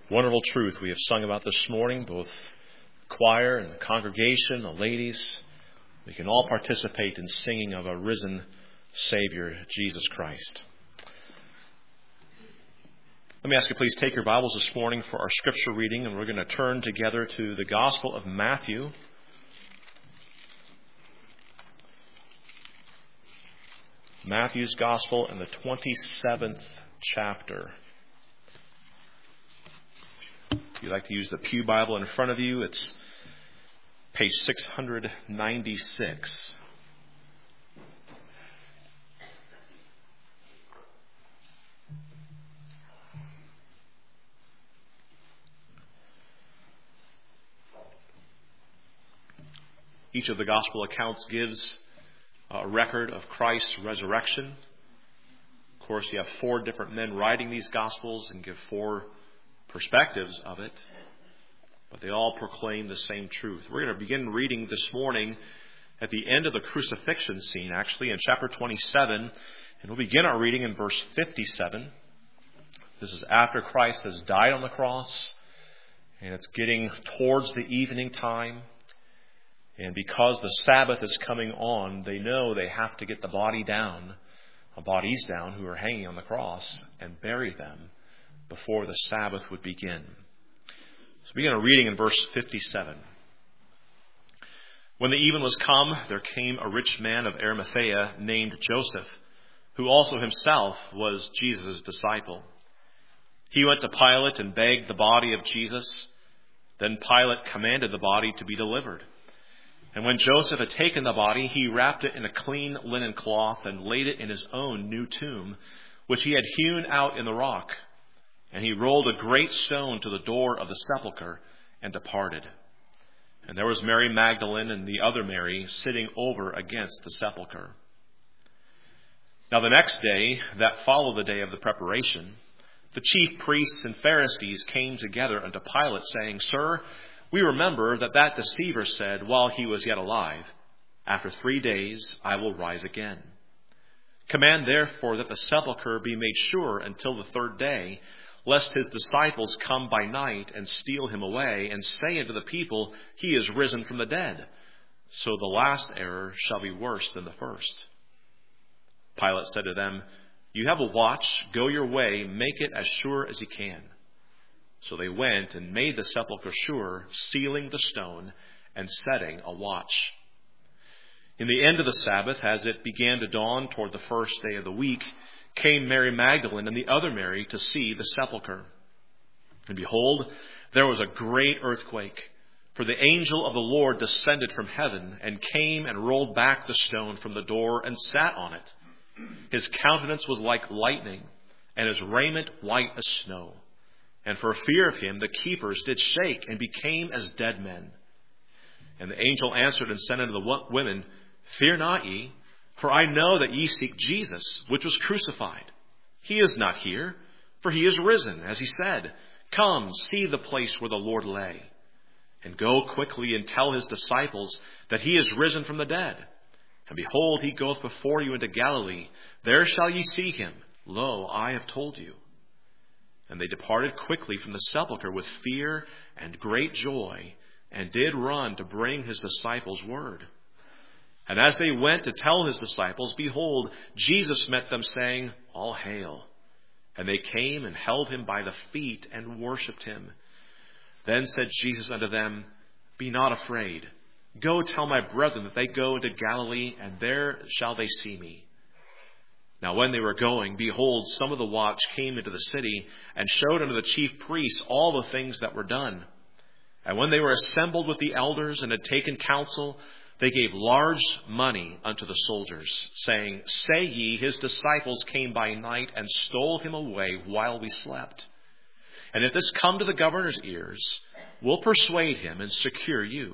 Wonderful truth we have sung about this morning, both choir and the congregation, the ladies. We can all participate in singing of a risen Savior, Jesus Christ. Let me ask you, please take your Bibles this morning for our scripture reading, and we're going to turn together to the Gospel of Matthew. Matthew's Gospel in the 27th chapter. If you'd like to use the Pew Bible in front of you, it's page 696. Each of the Gospel accounts gives a record of Christ's resurrection. Of course, you have four different men writing these Gospels and give four perspectives of it, but they all proclaim the same truth. We're going to begin reading this morning at the end of the crucifixion scene, actually, in chapter 27, and we'll begin our reading in verse 57. This is after Christ has died on the cross, and it's getting towards the evening time, and because the Sabbath is coming on, they know they have to get the bodies down who are hanging on the cross and bury them before the Sabbath would begin. So begin our reading in verse 57. When the even was come, there came a rich man of Arimathea named Joseph, who also himself was Jesus' disciple. He went to Pilate and begged the body of Jesus. Then Pilate commanded the body to be delivered. And when Joseph had taken the body, he wrapped it in a clean linen cloth and laid it in his own new tomb, which he had hewn out in the rock. And he rolled a great stone to the door of the sepulchre and departed. And there was Mary Magdalene and the other Mary sitting over against the sepulchre. Now the next day, that followed the day of the preparation, the chief priests and Pharisees came together unto Pilate, saying, Sir, we remember that deceiver said, while he was yet alive, After 3 days I will rise again. Command therefore that the sepulchre be made sure until the 3rd day, lest his disciples come by night and steal him away, and say unto the people, He is risen from the dead. So the last error shall be worse than the first. Pilate said to them, You have a watch, go your way, make it as sure as you can. So they went and made the sepulchre sure, sealing the stone and setting a watch. In the end of the Sabbath, as it began to dawn toward the first day of the week, came Mary Magdalene and the other Mary to see the sepulchre. And behold, there was a great earthquake, for the angel of the Lord descended from heaven and came and rolled back the stone from the door and sat on it. His countenance was like lightning, and his raiment white as snow. And for fear of him, the keepers did shake and became as dead men. And the angel answered and said unto the women, Fear not ye, for I know that ye seek Jesus, which was crucified. He is not here, for he is risen, as he said. Come, see the place where the Lord lay. And go quickly and tell his disciples that he is risen from the dead. And behold, he goeth before you into Galilee. There shall ye see him. Lo, I have told you. And they departed quickly from the sepulchre with fear and great joy, and did run to bring his disciples word. And as they went to tell his disciples, behold, Jesus met them, saying, All hail. And they came and held him by the feet and worshipped him. Then said Jesus unto them, Be not afraid. Go tell my brethren that they go into Galilee, and there shall they see me. Now when they were going, behold, some of the watch came into the city, and showed unto the chief priests all the things that were done. And when they were assembled with the elders and had taken counsel, they gave large money unto the soldiers, saying, Say ye, his disciples came by night and stole him away while we slept. And if this come to the governor's ears, we'll persuade him and secure you.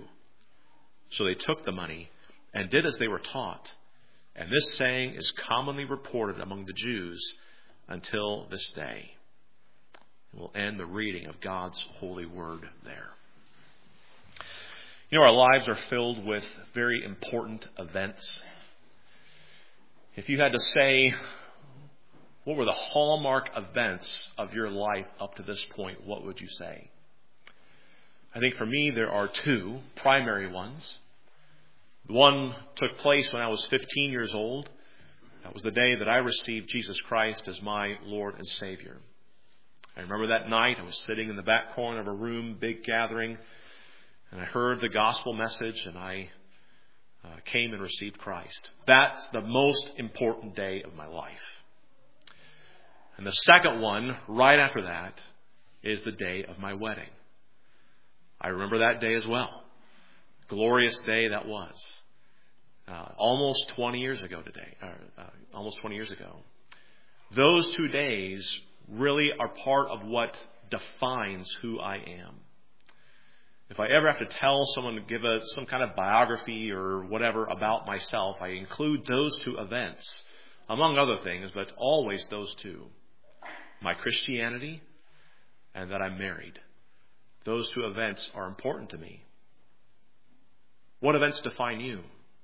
So they took the money and did as they were taught. And this saying is commonly reported among the Jews until this day. We'll end the reading of God's holy word there. You know, our lives are filled with very important events. If you had to say what were the hallmark events of your life up to this point? What would you say? I think for me, there are two primary ones. One took place when I was 15 years old. That was the day that I received Jesus Christ as my Lord and Savior. I remember that night I was sitting in the back corner of a room, big gathering, and I heard the gospel message, and I came and received Christ. That's the most important day of my life. And the second one, right after that, is the day of my wedding. I remember that day as well. Glorious day that was. Almost 20 years ago today. Almost 20 years ago. Those 2 days really are part of what defines who I am. If I ever have to tell someone to give some kind of biography or whatever about myself, I include those two events, among other things, but always those two. My Christianity and that I'm married. Those two events are important to me. What events define you?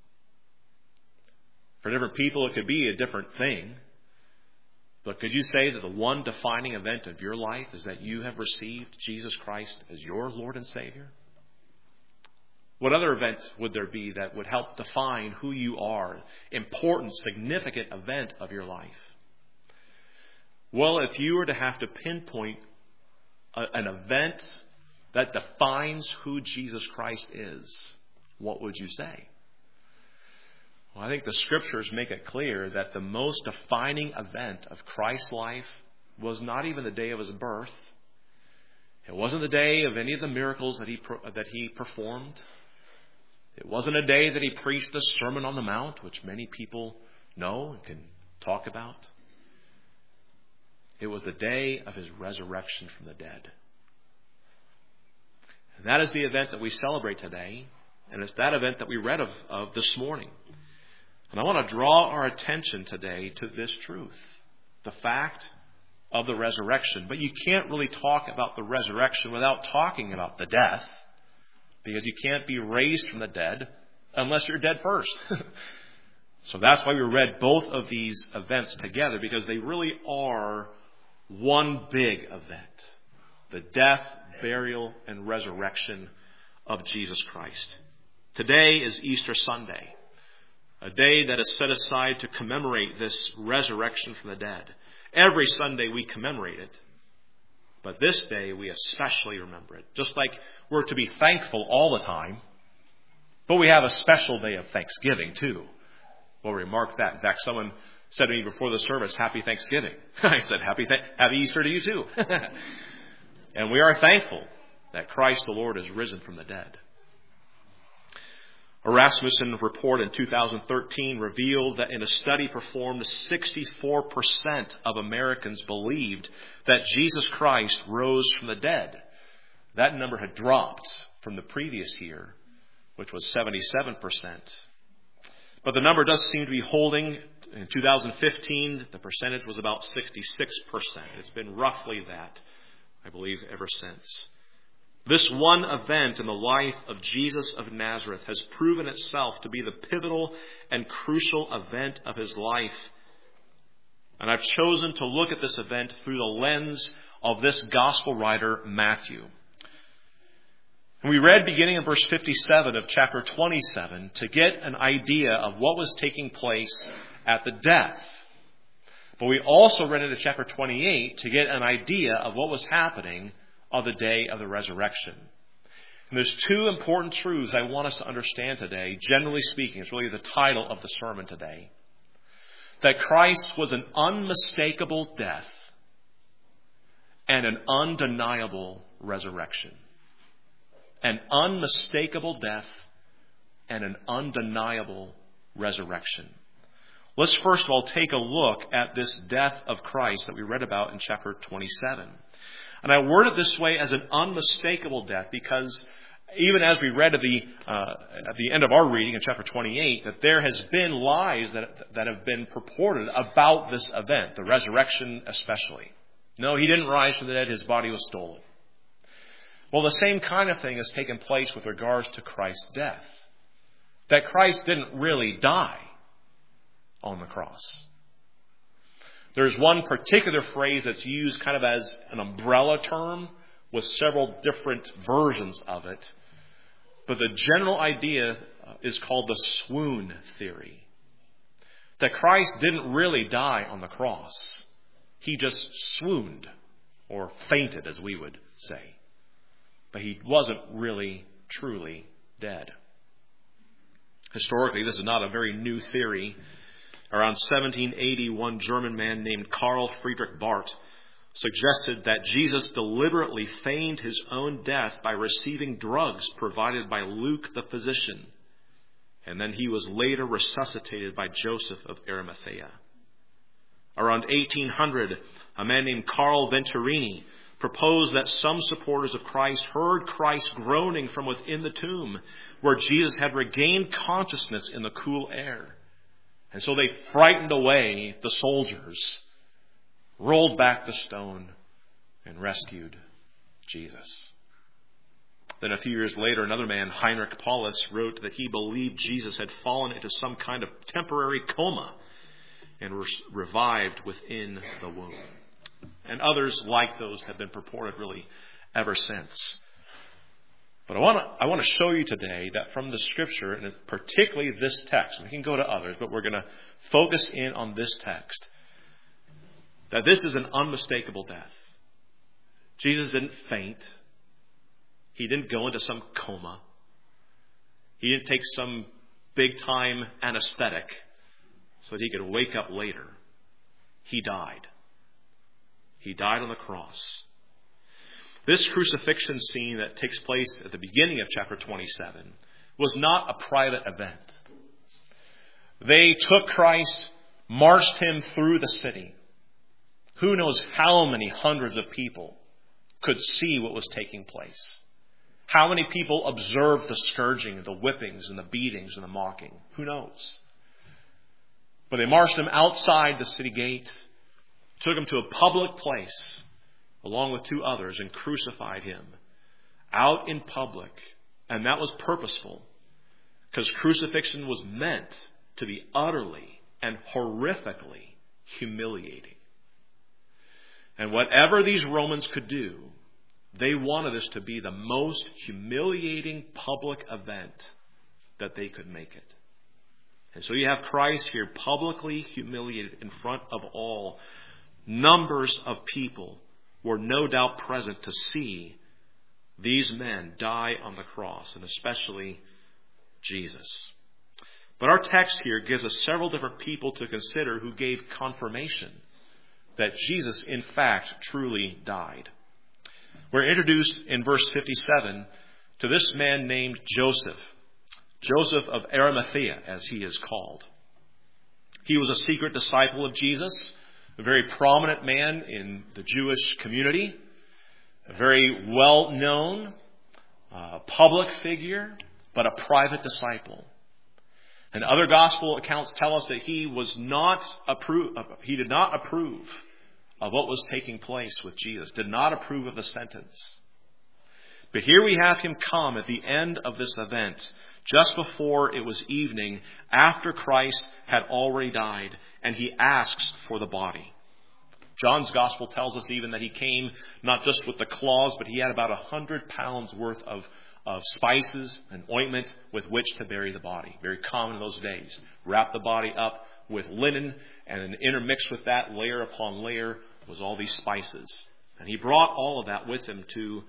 For different people, it could be a different thing. But could you say that the one defining event of your life is that you have received Jesus Christ as your Lord and Savior? What other events would there be that would help define who you are? Important, significant event of your life. Well, if you were to have to pinpoint an event that defines who Jesus Christ is, what would you say? Well, I think the Scriptures make it clear that the most defining event of Christ's life was not even the day of his birth. It wasn't the day of any of the miracles that he performed. It wasn't a day that he preached the Sermon on the Mount, which many people know and can talk about. It was the day of his resurrection from the dead. And that is the event that we celebrate today, and it's that event that we read of this morning. And I want to draw our attention today to this truth, the fact of the resurrection. But you can't really talk about the resurrection without talking about the death, because you can't be raised from the dead unless you're dead first. So that's why we read both of these events together, because they really are one big event. The death, burial, and resurrection of Jesus Christ. Today is Easter Sunday. A day that is set aside to commemorate this resurrection from the dead. Every Sunday we commemorate it. But this day we especially remember it. Just like we're to be thankful all the time. But we have a special day of Thanksgiving too. We'll remark that. In fact, someone said to me before the service, Happy Thanksgiving. I said, Happy Easter to you too. And we are thankful that Christ the Lord is risen from the dead. A Rasmussen report in 2013 revealed that in a study performed, 64% of Americans believed that Jesus Christ rose from the dead. That number had dropped from the previous year, which was 77%. But the number does seem to be holding. In 2015, the percentage was about 66%. It's been roughly that, I believe, ever since. This one event in the life of Jesus of Nazareth has proven itself to be the pivotal and crucial event of his life. And I've chosen to look at this event through the lens of this gospel writer, Matthew. And we read beginning in verse 57 of chapter 27 to get an idea of what was taking place at the death. But we also read into chapter 28 to get an idea of what was happening of the day of the resurrection. And there's two important truths I want us to understand today. Generally speaking, it's really the title of the sermon today. That Christ was an unmistakable death and an undeniable resurrection. An unmistakable death and an undeniable resurrection. Let's first of all take a look at this death of Christ that we read about in chapter 27. And I word it this way as an unmistakable death because even as we read at the end of our reading in chapter 28, that there has been lies that have been purported about this event, the resurrection especially. No, he didn't rise from the dead, his body was stolen. Well, the same kind of thing has taken place with regards to Christ's death. That Christ didn't really die on the cross. There's one particular phrase that's used kind of as an umbrella term with several different versions of it. But the general idea is called the swoon theory. That Christ didn't really die on the cross. He just swooned, or fainted as we would say. But he wasn't really, truly dead. Historically, this is not a very new theory. Around 1780, one German man named Karl Friedrich Barth suggested that Jesus deliberately feigned his own death by receiving drugs provided by Luke the physician. And then he was later resuscitated by Joseph of Arimathea. Around 1800, a man named Carl Venturini proposed that some supporters of Christ heard Christ groaning from within the tomb where Jesus had regained consciousness in the cool air. And so they frightened away the soldiers, rolled back the stone, and rescued Jesus. Then a few years later, another man, Heinrich Paulus, wrote that he believed Jesus had fallen into some kind of temporary coma and revived within the womb. And others like those have been purported really ever since. But I want to show you today that from the Scripture, and particularly this text, we can go to others, but we're going to focus in on this text, that this is an unmistakable death. Jesus didn't faint. He didn't go into some coma. He didn't take some big-time anesthetic so that he could wake up later. He died. He died on the cross. This crucifixion scene that takes place at the beginning of chapter 27 was not a private event. They took Christ, marched him through the city. Who knows how many hundreds of people could see what was taking place? How many people observed the scourging, the whippings, and the beatings, and the mocking? Who knows? But they marched him outside the city gate, took him to a public place, along with two others, and crucified him out in public. And that was purposeful, because crucifixion was meant to be utterly and horrifically humiliating. And whatever these Romans could do, they wanted this to be the most humiliating public event that they could make it. And so you have Christ here publicly humiliated in front of all. Numbers of people were no doubt present to see these men die on the cross, and especially Jesus. But our text here gives us several different people to consider who gave confirmation that Jesus, in fact, truly died. We're introduced in verse 57 to this man named Joseph. Joseph of Arimathea, as he is called. He was a secret disciple of Jesus, a very prominent man in the Jewish community, a very well-known public figure, but a private disciple. And other gospel accounts tell us that he did not approve of what was taking place with Jesus, did not approve of the sentence. But here we have him come at the end of this event, just before it was evening, after Christ had already died, and he asks for the body. John's gospel tells us even that he came not just with the cloths, but he had about 100 pounds worth of spices and ointment with which to bury the body. Very common in those days. Wrap the body up with linen, and then intermixed with that, layer upon layer, was all these spices. And he brought all of that with him to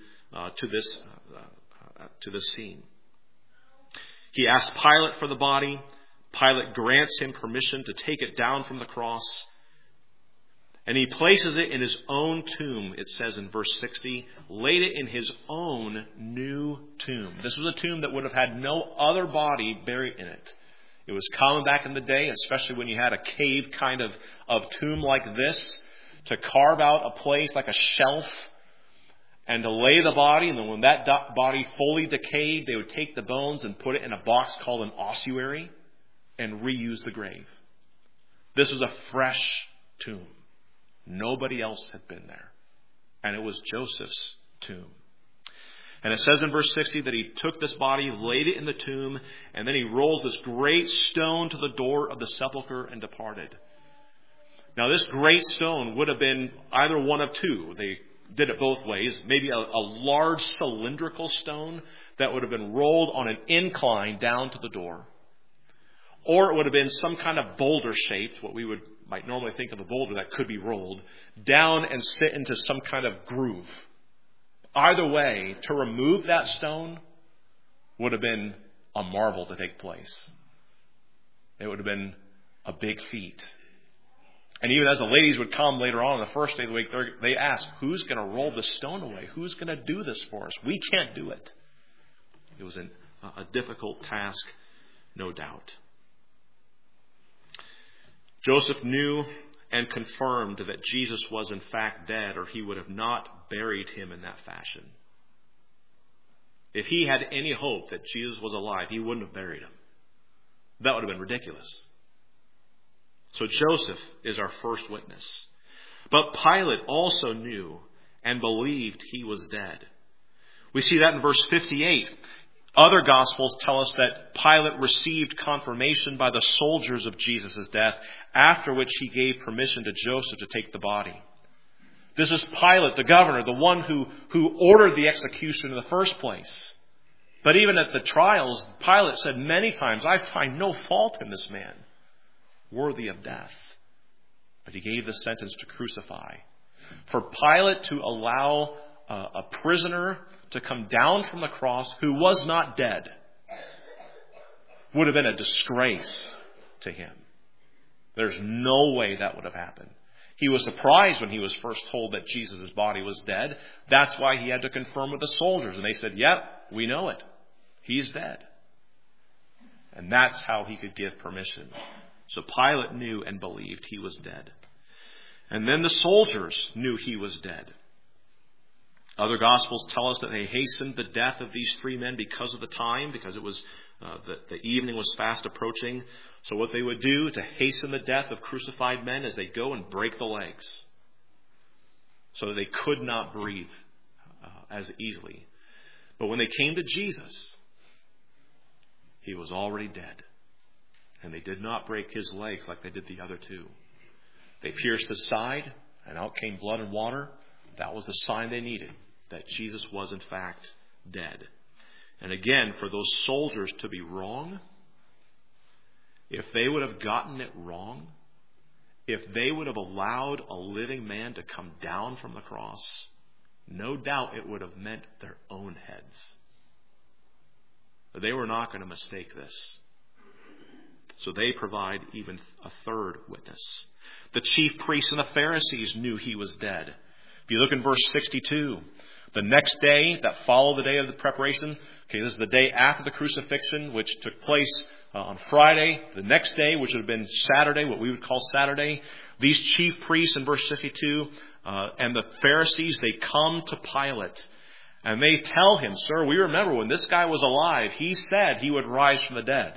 this scene. He asks Pilate for the body. Pilate grants him permission to take it down from the cross. And he places it in his own tomb, it says in verse 60, laid it in his own new tomb. This was a tomb that would have had no other body buried in it. It was common back in the day, especially when you had a cave kind of tomb like this, to carve out a place like a shelf and to lay the body. And then when that body fully decayed, they would take the bones and put it in a box called an ossuary and reuse the grave. This was a fresh tomb. Nobody else had been there. And it was Joseph's tomb. And it says in verse 60 that he took this body, laid it in the tomb, and then he rolls this great stone to the door of the sepulchre and departed. Now, this great stone would have been either one of two. They did it both ways. Maybe a large cylindrical stone that would have been rolled on an incline down to the door. Or it would have been some kind of boulder shaped, what we might normally think of a boulder that could be rolled, down and sit into some kind of groove. Either way, to remove that stone would have been a marvel to take place. It would have been a big feat. And even as the ladies would come later on the first day of the week, they asked, who's going to roll the stone away? Who's going to do this for us? We can't do it. It was a difficult task, no doubt. Joseph knew and confirmed that Jesus was in fact dead, or he would have not buried him in that fashion. If he had any hope that Jesus was alive, he wouldn't have buried him. That would have been ridiculous. So Joseph is our first witness. But Pilate also knew and believed he was dead. We see that in verse 58. Other Gospels tell us that Pilate received confirmation by the soldiers of Jesus' death, after which he gave permission to Joseph to take the body. This is Pilate, the governor, the one who ordered the execution in the first place. But even at the trials, Pilate said many times, I find no fault in this man, worthy of death. But he gave the sentence to crucify. For Pilate to allow a prisoner to come down from the cross who was not dead would have been a disgrace to him. There's no way that would have happened. He was surprised when he was first told that Jesus' body was dead. That's why he had to confirm with the soldiers. And they said, yep, we know it. He's dead. And that's how he could give permission. So Pilate knew and believed he was dead. And then the soldiers knew he was dead. Other Gospels tell us that they hastened the death of these three men because of the time, because it was the evening was fast approaching. So what they would do to hasten the death of crucified men is they go and break the legs so that they could not breathe as easily. But when they came to Jesus, he was already dead. And they did not break his legs like they did the other two. They pierced his side, and out came blood and water. That was the sign they needed, that Jesus was in fact dead. And again, for those soldiers to be wrong, if they would have gotten it wrong, if they would have allowed a living man to come down from the cross, no doubt it would have meant their own heads. But they were not going to mistake this. So they provide even a third witness. The chief priests and the Pharisees knew he was dead. If you look in verse 62, the next day that followed the day of the preparation, this is the day after the crucifixion, which took place on Friday. The next day, which would have been Saturday, what we would call Saturday, these chief priests in verse 62 and the Pharisees, they come to Pilate. And they tell him, sir, we remember when this guy was alive, he said he would rise from the dead.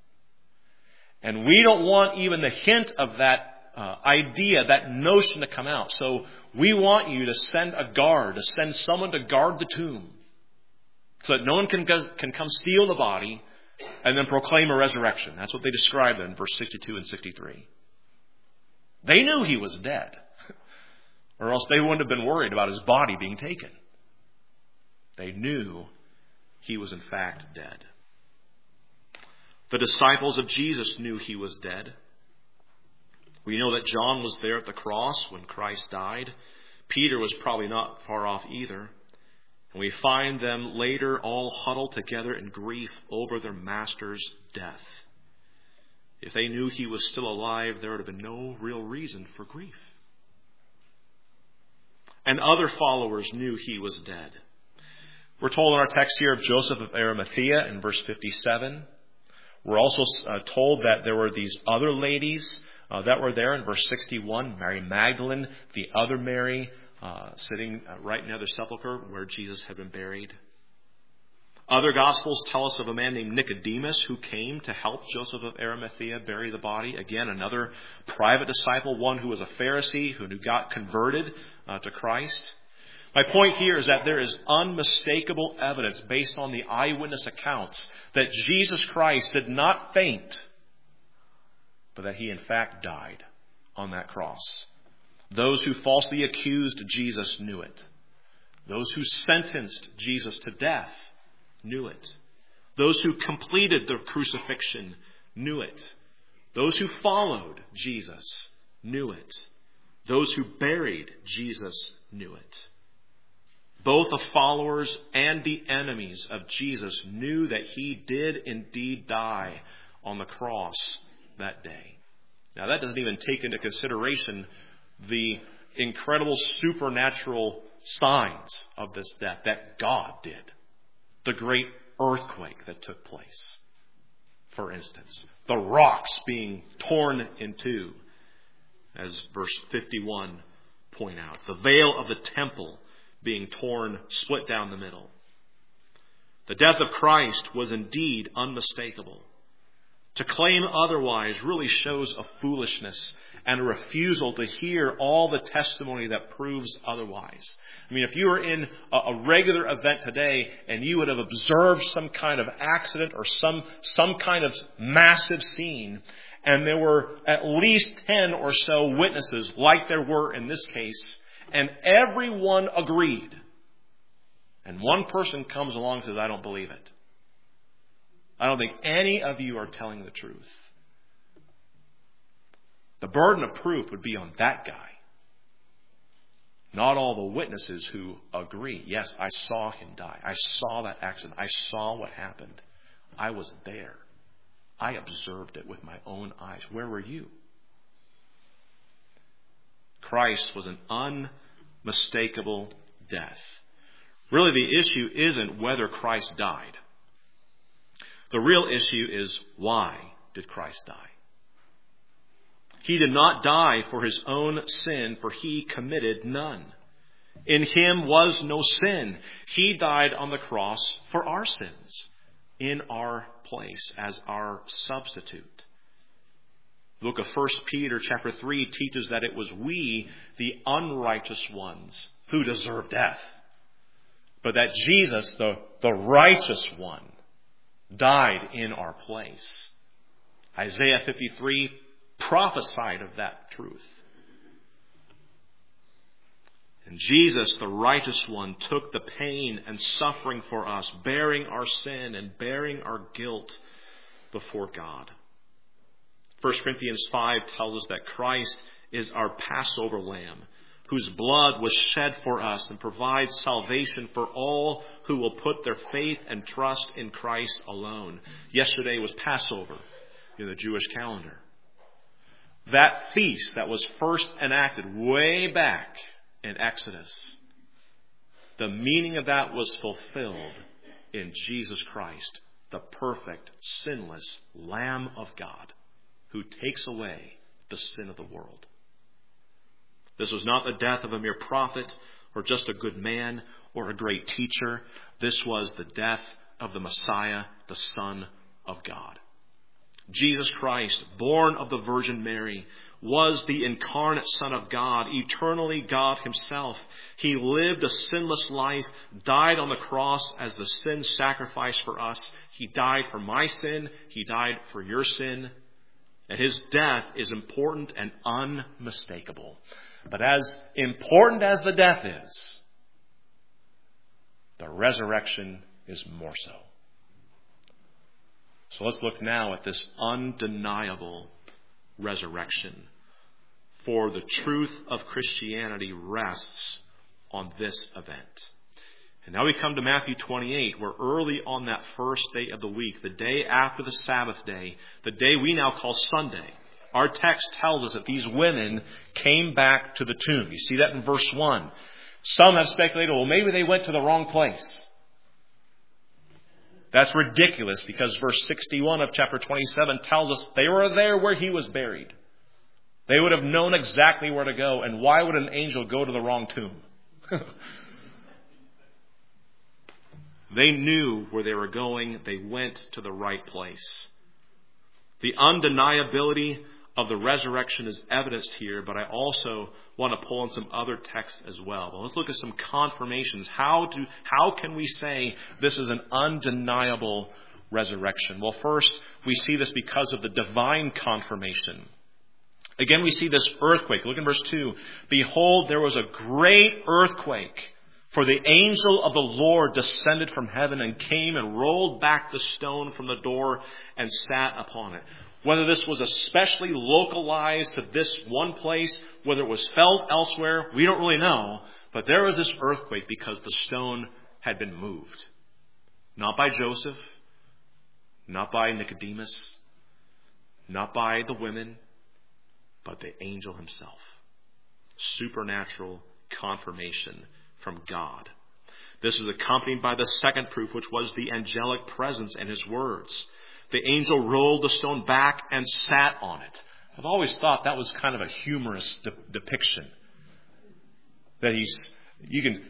And we don't want even the hint of that idea, that notion to come out. So we want you to send a guard, to send someone to guard the tomb, so that no one can come steal the body and then proclaim a resurrection. That's what they describe in verse 62 and 63. They knew he was dead, or else they wouldn't have been worried about his body being taken. They knew he was in fact dead. The disciples of Jesus knew he was dead. We know that John was there at the cross when Christ died. Peter was probably not far off either. And we find them later all huddled together in grief over their master's death. If they knew he was still alive, there would have been no real reason for grief. And other followers knew he was dead. We're told in our text here of Joseph of Arimathea in verse 57. We're also told that there were these other ladies that were there in verse 61. Mary Magdalene, the other Mary, sitting right near the sepulchre where Jesus had been buried. Other Gospels tell us of a man named Nicodemus who came to help Joseph of Arimathea bury the body. Again, another private disciple, one who was a Pharisee, who got converted to Christ. My point here is that there is unmistakable evidence based on the eyewitness accounts that Jesus Christ did not faint, but that he in fact died on that cross. Those who falsely accused Jesus knew it. Those who sentenced Jesus to death knew it. Those who completed the crucifixion knew it. Those who followed Jesus knew it. Those who buried Jesus knew it. Both the followers and the enemies of Jesus knew that he did indeed die on the cross that day. Now, that doesn't even take into consideration the incredible supernatural signs of this death that God did. The great earthquake that took place, for instance. The rocks being torn in two, as verse 51 point out. The veil of the temple being torn, split down the middle. The death of Christ was indeed unmistakable. To claim otherwise really shows a foolishness and a refusal to hear all the testimony that proves otherwise. I mean, if you were in a regular event today and you would have observed some kind of accident or some kind of massive scene, and there were at least 10 or so witnesses, like there were in this case, and everyone agreed, and one person comes along and says, I don't believe it. I don't think any of you are telling the truth. The burden of proof would be on that guy. Not all the witnesses who agree. Yes, I saw him die. I saw that accident. I saw what happened. I was there. I observed it with my own eyes. Where were you? Christ was an unmistakable death. Really, the issue isn't whether Christ died. The real issue is, why did Christ die? He did not die for his own sin, for he committed none. In him was no sin. He died on the cross for our sins, in our place, as our substitute. The book of 1 Peter chapter 3 teaches that it was we, the unrighteous ones, who deserve death. But that Jesus, the righteous one, died in our place. Isaiah 53 prophesied of that truth. And Jesus, the righteous one, took the pain and suffering for us, bearing our sin and bearing our guilt before God. 1 Corinthians 5 tells us that Christ is our Passover lamb, whose blood was shed for us and provides salvation for all who will put their faith and trust in Christ alone. Yesterday was Passover in the Jewish calendar. That feast that was first enacted way back in Exodus, the meaning of that was fulfilled in Jesus Christ, the perfect, sinless Lamb of God, who takes away the sin of the world. This was not the death of a mere prophet or just a good man or a great teacher. This was the death of the Messiah, the Son of God. Jesus Christ, born of the Virgin Mary, was the incarnate Son of God, eternally God himself. He lived a sinless life, died on the cross as the sin sacrifice for us. He died for my sin. He died for your sin. And his death is important and unmistakable. But as important as the death is, the resurrection is more so. So let's look now at this undeniable resurrection. For the truth of Christianity rests on this event. And now we come to Matthew 28, where early on that first day of the week, the day after the Sabbath day, the day we now call Sunday, our text tells us that these women came back to the tomb. You see that in verse 1. Some have speculated, well, maybe they went to the wrong place. That's ridiculous because verse 61 of chapter 27 tells us they were there where he was buried. They would have known exactly where to go. And why would an angel go to the wrong tomb? They knew where they were going. They went to the right place. The undeniability of the resurrection is evidenced here, but I also want to pull in some other texts as well. But let's look at some confirmations. How can we say this is an undeniable resurrection? Well, first, we see this because of the divine confirmation. Again, we see this earthquake. Look in verse 2. Behold, there was a great earthquake, for the angel of the Lord descended from heaven and came and rolled back the stone from the door and sat upon it. Whether this was especially localized to this one place, whether it was felt elsewhere, we don't really know. But there was this earthquake because the stone had been moved. Not by Joseph, not by Nicodemus, not by the women, but the angel himself. Supernatural confirmation from God. This is accompanied by the second proof, which was the angelic presence and his words. The angel rolled the stone back and sat on it. I've always thought that was kind of a humorous depiction. That you can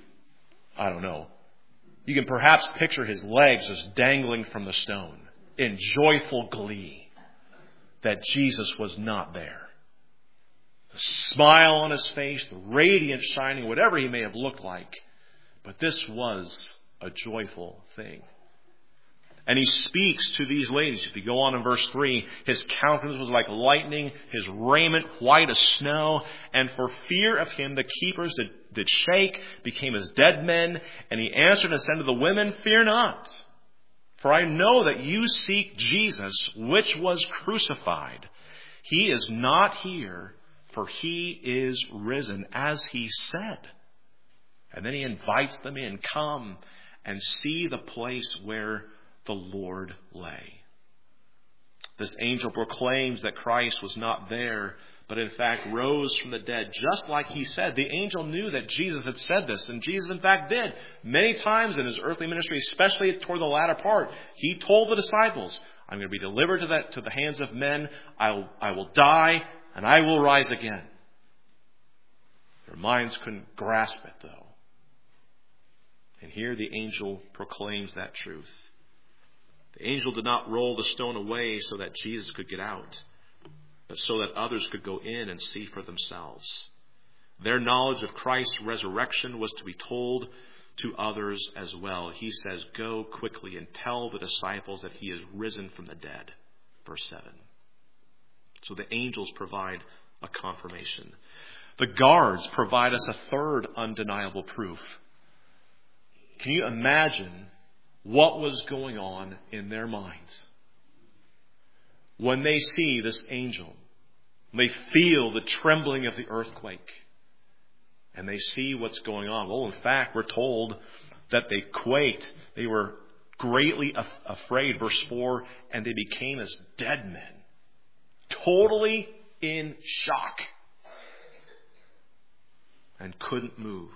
perhaps picture his legs as dangling from the stone in joyful glee that Jesus was not there. The smile on his face, the radiance shining, whatever he may have looked like. But this was a joyful thing. And he speaks to these ladies. If you go on in verse 3, his countenance was like lightning, his raiment white as snow. And for fear of him, the keepers did shake, became as dead men. And he answered and said to the women, fear not. For I know that you seek Jesus, which was crucified. He is not here, for he is risen, as he said. And then he invites them in. Come and see the place where the Lord lay. This angel proclaims that Christ was not there, but in fact rose from the dead, just like he said. The angel knew that Jesus had said this, and Jesus in fact did. Many times in his earthly ministry, especially toward the latter part, he told the disciples, I'm going to be delivered to the hands of men. I will die, and I will rise again. Their minds couldn't grasp it, though. And here the angel proclaims that truth. The angel did not roll the stone away so that Jesus could get out, but so that others could go in and see for themselves. Their knowledge of Christ's resurrection was to be told to others as well. He says, go quickly and tell the disciples that he is risen from the dead. Verse 7. So the angels provide a confirmation. The guards provide us a third undeniable proof. Can you imagine what was going on in their minds when they see this angel? They feel the trembling of the earthquake. And they see what's going on. Well, in fact, we're told that they quaked. They were greatly afraid. Verse 4, and they became as dead men. Totally in shock. And couldn't move.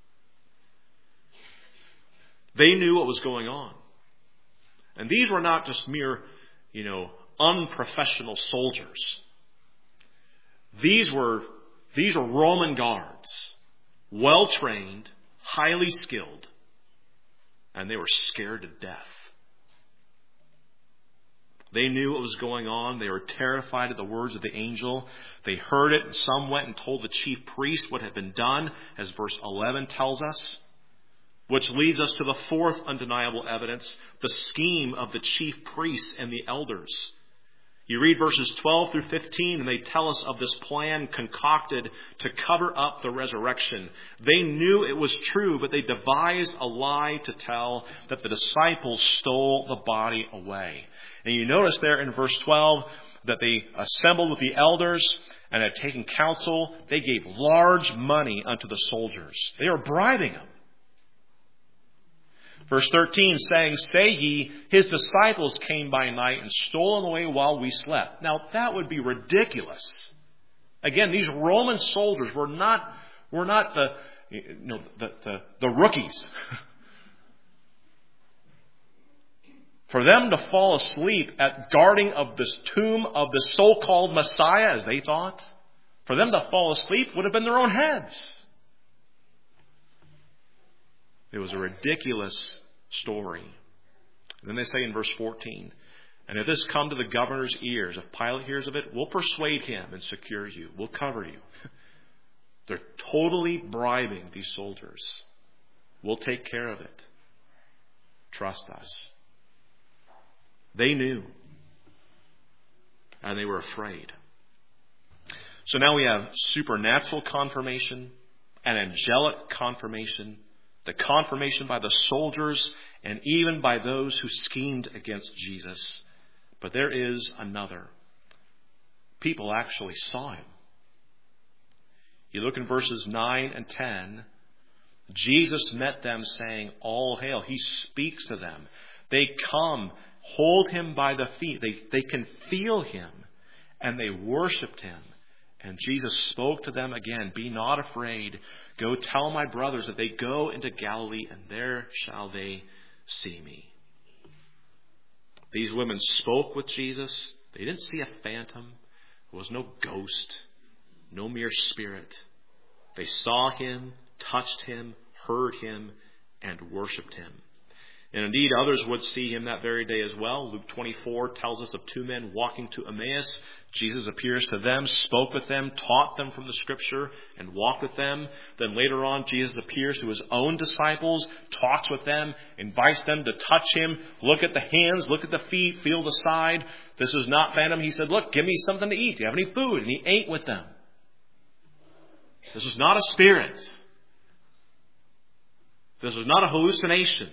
They knew what was going on. And these were not just mere, unprofessional soldiers. These were Roman guards, well trained, highly skilled, and they were scared to death. They knew what was going on. They were terrified of the words of the angel. They heard it, and some went and told the chief priest what had been done, as verse 11 tells us. Which leads us to the fourth undeniable evidence, the scheme of the chief priests and the elders. You read verses 12 through 15, and they tell us of this plan concocted to cover up the resurrection. They knew it was true, but they devised a lie to tell that the disciples stole the body away. And you notice there in verse 12 that they assembled with the elders and had taken counsel. They gave large money unto the soldiers. They were bribing them. Verse 13 saying, say ye, his disciples came by night and stole him away while we slept. Now that would be ridiculous. Again, these Roman soldiers were not the rookies. For them to fall asleep at guarding of this tomb of the so-called Messiah, as they thought, for them to fall asleep would have been their own heads. It was a ridiculous story. And then they say in verse 14, and if this come to the governor's ears, if Pilate hears of it, we'll persuade him and secure you. We'll cover you. They're totally bribing these soldiers. We'll take care of it. Trust us. They knew. And they were afraid. So now we have supernatural confirmation, an angelic confirmation, the confirmation by the soldiers, and even by those who schemed against Jesus. But there is another. People actually saw him. You look in verses 9 and 10, Jesus met them saying, "All hail." He speaks to them. They come, hold him by the feet. They can feel him, and they worshiped him. And Jesus spoke to them again, "Be not afraid. Go tell my brothers that they go into Galilee, and there shall they see me." These women spoke with Jesus. They didn't see a phantom. There was no ghost, no mere spirit. They saw him, touched him, heard him, and worshipped him. And indeed, others would see him that very day as well. Luke 24 tells us of two men walking to Emmaus. Jesus appears to them, spoke with them, taught them from the Scripture, and walked with them. Then later on, Jesus appears to his own disciples, talks with them, invites them to touch him, look at the hands, look at the feet, feel the side. This is not phantom. He said, "Look, give me something to eat. Do you have any food?" And he ate with them. This is not a spirit. This was not a hallucination.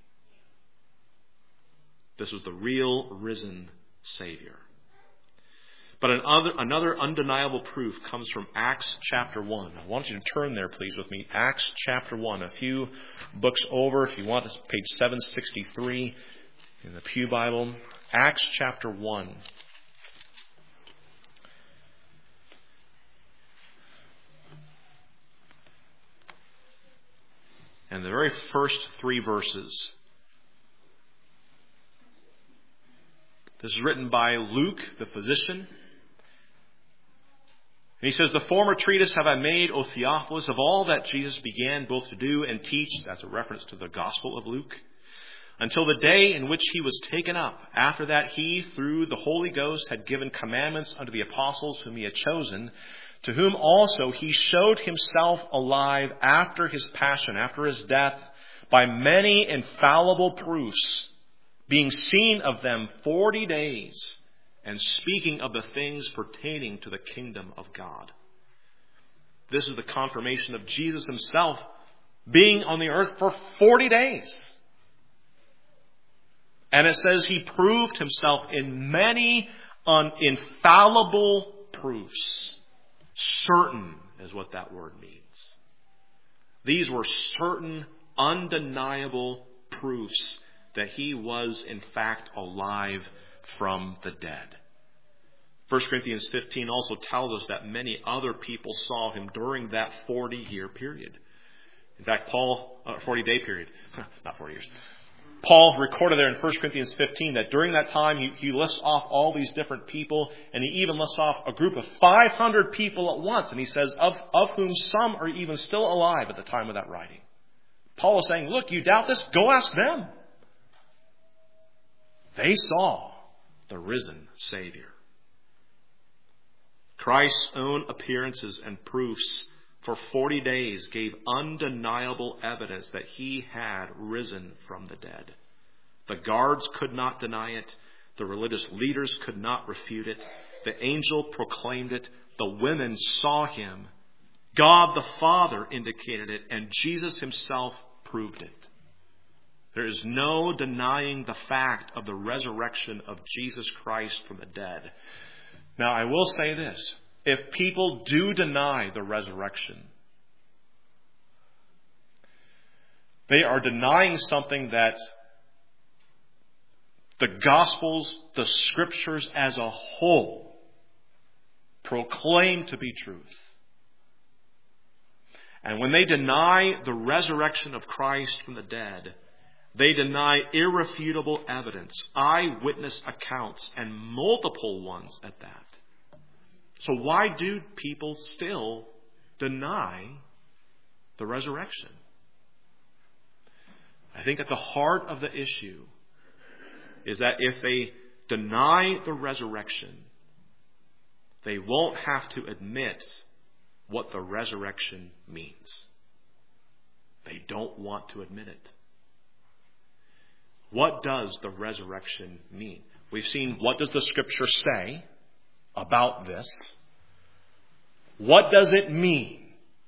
This was the real risen Savior. But another undeniable proof comes from Acts chapter 1. I want you to turn there, please, with me. Acts chapter 1. A few books over, if you want, it's page 763 in the Pew Bible. Acts chapter 1. And the very first 3 verses. This is written by Luke, the physician. And he says, "The former treatise have I made, O Theophilus, of all that Jesus began both to do and teach," that's a reference to the Gospel of Luke, "until the day in which he was taken up. After that he, through the Holy Ghost, had given commandments unto the apostles whom he had chosen, to whom also he showed himself alive after his passion, after his death, by many infallible proofs, being seen of them 40 days, and speaking of the things pertaining to the kingdom of God." This is the confirmation of Jesus himself being on the earth for 40 days. And it says he proved himself in many infallible proofs. Certain is what that word means. These were certain, undeniable proofs that he was in fact alive from the dead. 1 Corinthians 15 also tells us that many other people saw him during that 40-year period. In fact, 40-day period, not 40 years. Paul recorded there in 1 Corinthians 15 that during that time he lists off all these different people, and he even lists off a group of 500 people at once. And he says, of whom some are even still alive at the time of that writing. Paul is saying, look, you doubt this? Go ask them. They saw the risen Savior. Christ's own appearances and proofs for 40 days gave undeniable evidence that he had risen from the dead. The guards could not deny it. The religious leaders could not refute it. The angel proclaimed it. The women saw him. God the Father indicated it, and Jesus himself proved it. There is no denying the fact of the resurrection of Jesus Christ from the dead. Now, I will say this. If people do deny the resurrection, they are denying something that the Gospels, the Scriptures as a whole, proclaim to be truth. And when they deny the resurrection of Christ from the dead, they deny irrefutable evidence, eyewitness accounts, and multiple ones at that. So why do people still deny the resurrection? I think at the heart of the issue is that if they deny the resurrection, they won't have to admit what the resurrection means. They don't want to admit it. What does the resurrection mean? We've seen what does the Scripture say about this. What does it mean?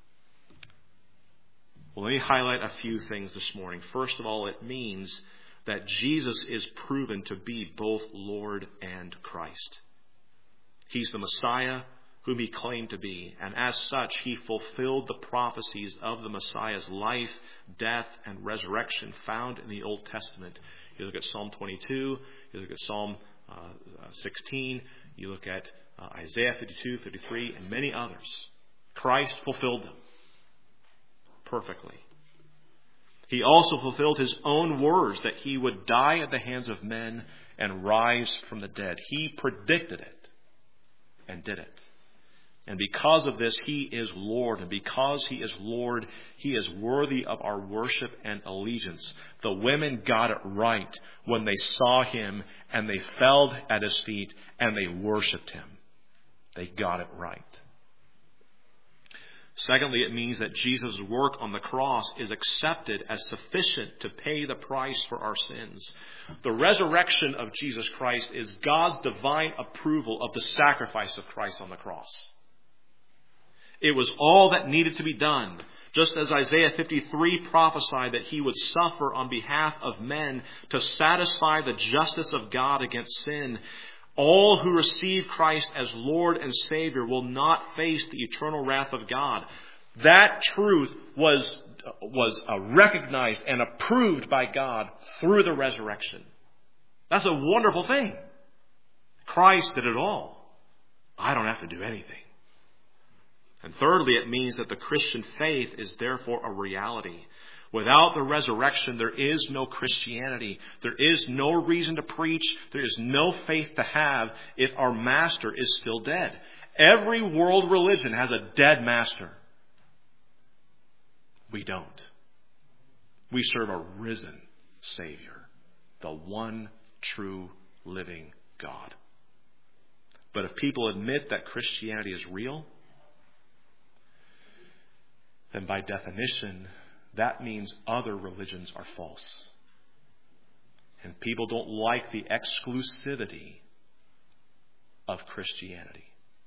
Well, let me highlight a few things this morning. First of all, it means that Jesus is proven to be both Lord and Christ. He's the Messiah whom he claimed to be, and as such, he fulfilled the prophecies of the Messiah's life, death, and resurrection found in the Old Testament. You look at Psalm 22, you look at Psalm 16, you look at Isaiah 52, 53, and many others. Christ fulfilled them perfectly. He also fulfilled his own words that he would die at the hands of men and rise from the dead. He predicted it and did it. And because of this, he is Lord. And because he is Lord, he is worthy of our worship and allegiance. The women got it right when they saw him and they fell at his feet and they worshiped him. They got it right. Secondly, it means that Jesus' work on the cross is accepted as sufficient to pay the price for our sins. The resurrection of Jesus Christ is God's divine approval of the sacrifice of Christ on the cross. It was all that needed to be done. Just as Isaiah 53 prophesied that he would suffer on behalf of men to satisfy the justice of God against sin, all who receive Christ as Lord and Savior will not face the eternal wrath of God. That truth was recognized and approved by God through the resurrection. That's a wonderful thing. Christ did it all. I don't have to do anything. And thirdly, it means that the Christian faith is therefore a reality. Without the resurrection, there is no Christianity. There is no reason to preach. There is no faith to have if our master is still dead. Every world religion has a dead master. We don't. We serve a risen Savior, the one true living God. But if people admit that Christianity is real, then by definition, that means other religions are false. And people don't like the exclusivity of Christianity.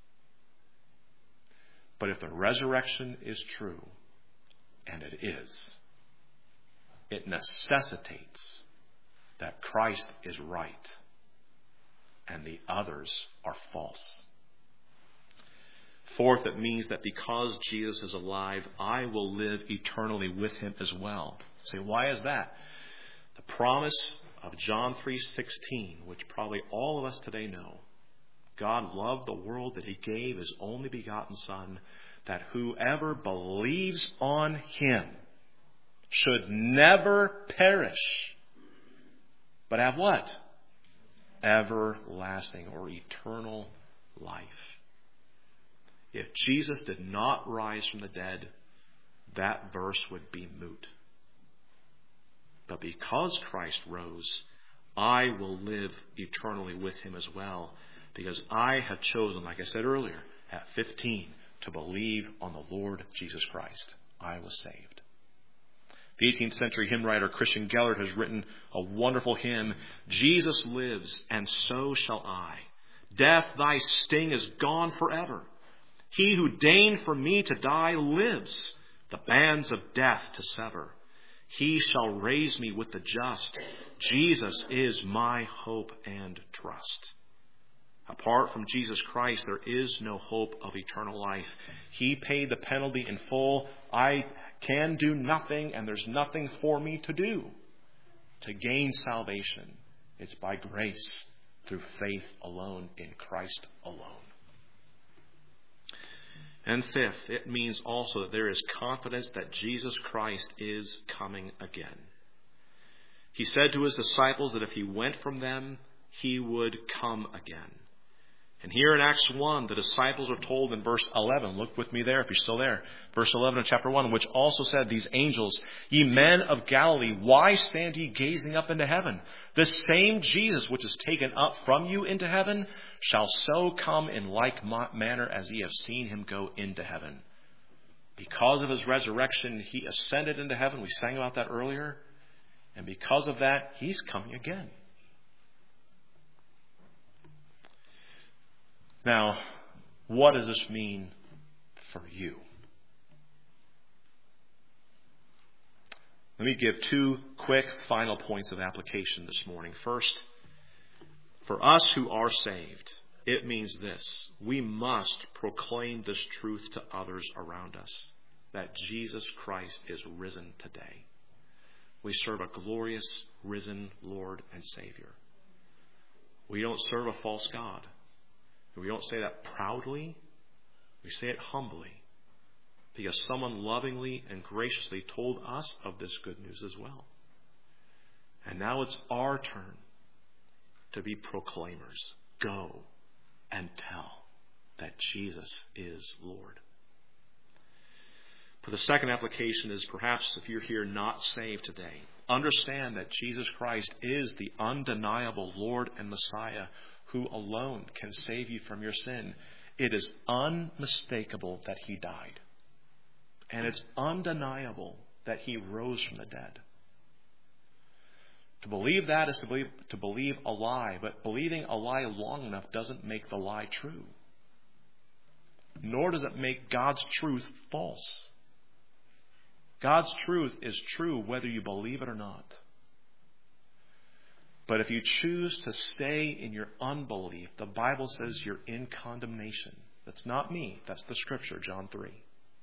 But if the resurrection is true, and it is, it necessitates that Christ is right and the others are false. Fourth, it means that because Jesus is alive, I will live eternally with him as well. Say, why is that? The promise of John 3:16, which probably all of us today know. God loved the world that he gave his only begotten Son, that whoever believes on him should never perish, but have what? Everlasting or eternal life. If Jesus did not rise from the dead, that verse would be moot. But because Christ rose, I will live eternally with him as well, because I have chosen, like I said earlier, at 15, to believe on the Lord Jesus Christ. I was saved. The 18th century hymn writer Christian Gellert has written a wonderful hymn, Jesus lives, and so shall I. Death, thy sting is gone forever. He who deigned for me to die lives, the bands of death to sever. He shall raise me with the just. Jesus is my hope and trust. Apart from Jesus Christ, there is no hope of eternal life. He paid the penalty in full. I can do nothing, and there's nothing for me to do to gain salvation. It's by grace, through faith alone, in Christ alone. And fifth, it means also that there is confidence that Jesus Christ is coming again. He said to his disciples that if he went from them, he would come again. And here in Acts 1, the disciples are told in verse 11, look with me there if you're still there, verse 11 of chapter 1, which also said, these angels, ye men of Galilee, why stand ye gazing up into heaven? The same Jesus which is taken up from you into heaven shall so come in like manner as ye have seen him go into heaven. Because of his resurrection, he ascended into heaven. We sang about that earlier. And because of that, he's coming again. Now, what does this mean for you. Let me give two quick final points of application this morning. First, for us who are saved, it means this: we must proclaim this truth to others around us, that Jesus Christ is risen today. We serve a glorious, risen Lord and Savior. We don't serve a false God. We don't say that proudly. We say it humbly, because someone lovingly and graciously told us of this good news as well. And now it's our turn to be proclaimers. Go and tell that Jesus is Lord. For the second application is, perhaps if you're here not saved today, understand that Jesus Christ is the undeniable Lord and Messiah who alone can save you from your sin. It is unmistakable that He died. And it's undeniable that He rose from the dead. To believe that is to believe a lie, but believing a lie long enough doesn't make the lie true. Nor does it make God's truth false. God's truth is true whether you believe it or not. But if you choose to stay in your unbelief, the Bible says you're in condemnation. That's not me. That's the Scripture, John 3.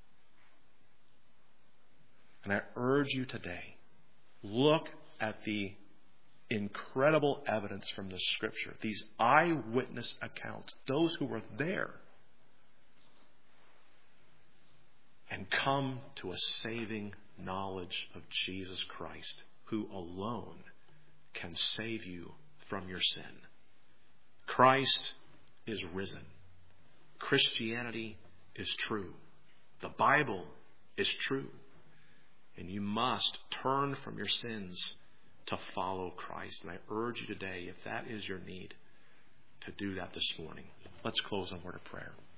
And I urge you today, look at the incredible evidence from the Scripture, these eyewitness accounts, those who were there, and come to a saving knowledge of Jesus Christ, who alone can save you from your sin. Christ is risen. Christianity is true. The Bible is true. And you must turn from your sins to follow Christ. And I urge you today, if that is your need, to do that this morning. Let's close on a word of prayer.